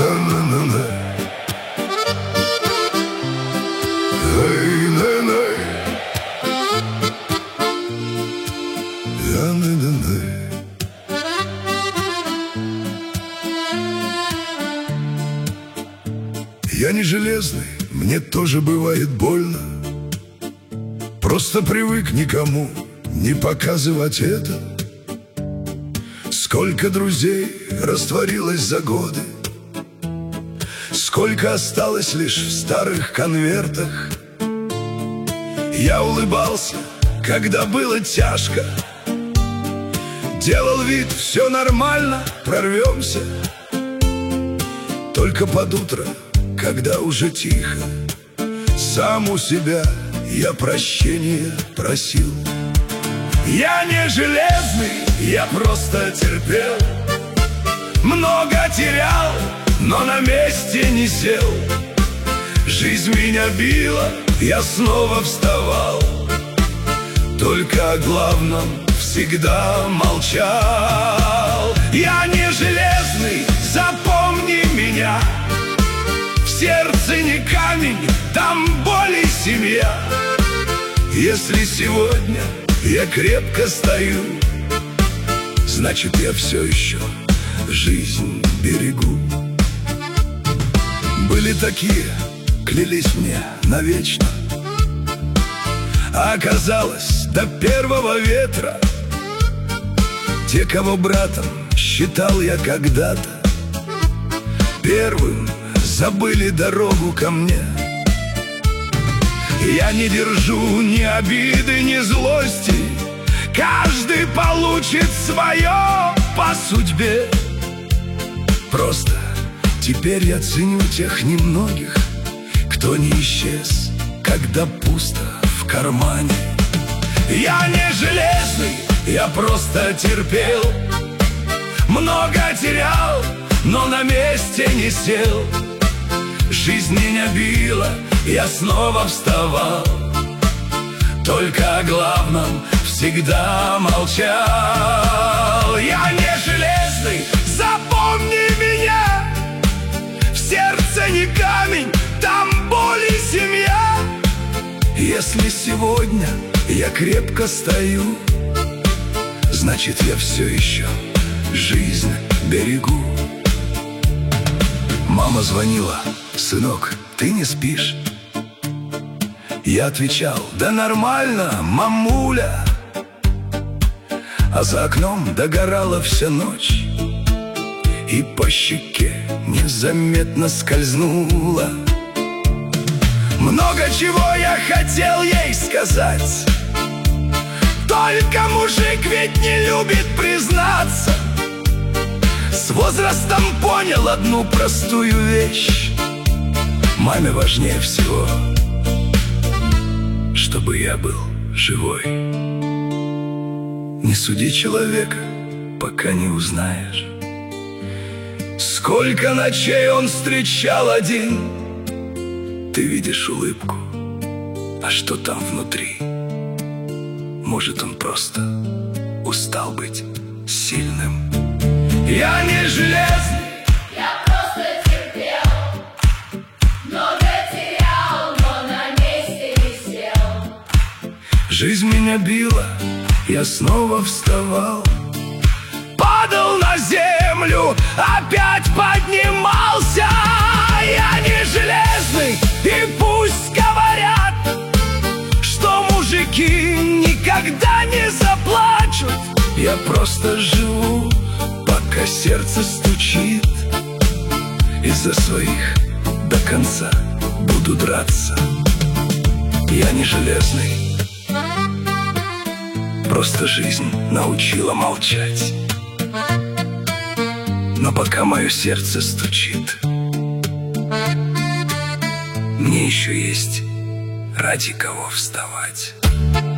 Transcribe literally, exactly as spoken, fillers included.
На-на-на-на. Ай-на-на. На-на-на-на. Я не железный, мне тоже бывает больно. Просто привык никому не показывать это. Сколько друзей растворилось за годы, сколько осталось лишь в старых конвертах. Я улыбался, когда было тяжко, делал вид, все нормально, прорвемся. Только под утро, когда уже тихо, сам у себя я прощения просил. Я не железный, я просто терпел, много терял, но на месте не сел. Жизнь меня била, я снова вставал, только о главном всегда молчал. Я не железный, запомни меня, в сердце не камень, там боль и семья. Если сегодня я крепко стою, значит, я все еще жизнь берегу. Были такие, клялись мне навечно, а оказалось, до первого ветра те, кого братом считал я когда-то, первым забыли дорогу ко мне. Я не держу ни обиды, ни злости, каждый получит свое по судьбе. Просто теперь я ценю тех немногих, кто не исчез, когда пусто в кармане. Я не железный, я просто терпел, много терял, но на месте не сел. Жизнь меня била, я снова вставал, только о главном всегда молчал. Я не железный, запомни меня, в сердце не камень, там боль и семья. Если сегодня я крепко стою, значит, я все еще жизнь берегу. Мама звонила: сынок, ты не спишь? Я отвечал: да нормально, мамуля. А за окном догорала вся ночь, и по щеке незаметно скользнула. Много чего я хотел ей сказать, только мужик ведь не любит признаться. С возрастом понял одну простую вещь: маме важнее всего, чтобы я был живой. Не суди человека, пока не узнаешь, сколько ночей он встречал один. Ты видишь улыбку, а что там внутри? Может, он просто устал быть сильным. Я не железный, я просто терпел, много терял, но на месте не сел. Жизнь меня била, я снова вставал, падал на землю, опять поднимался. Я не железный, и пусть говорят, что мужики никогда не заплачут. Я просто живу, пока сердце стучит, и за своих до конца буду драться. Я не железный, просто жизнь научила молчать. Но пока мое сердце стучит, мне еще есть ради кого вставать.